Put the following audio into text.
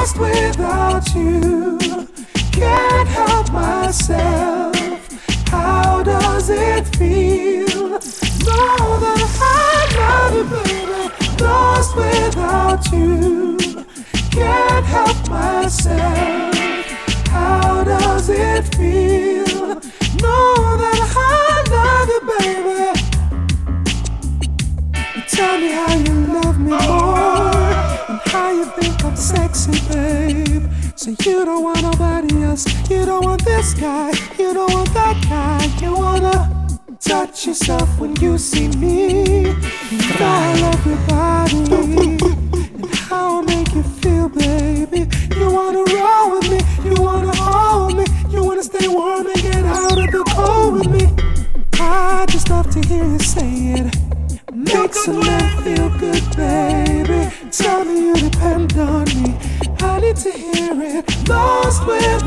lost without you. Can't help myself. How does it feel? Know that I love you, baby. Lost without you. Can't help myself. How does it feel? Know that I love you, baby. You tell me how you love me more, and how you think I'm sexy, babe. So you don't want nobody else. You don't want this guy. You don't want that guy. You wanna touch yourself when you see me. You know I love your body and how I make you feel, baby. You wanna roll with me. You wanna hold me. You wanna stay warm and get out of the cold with me. I just love to hear you say it. Makes a man feel good, baby. Tell me you depend on me. I need to hear it. Lost with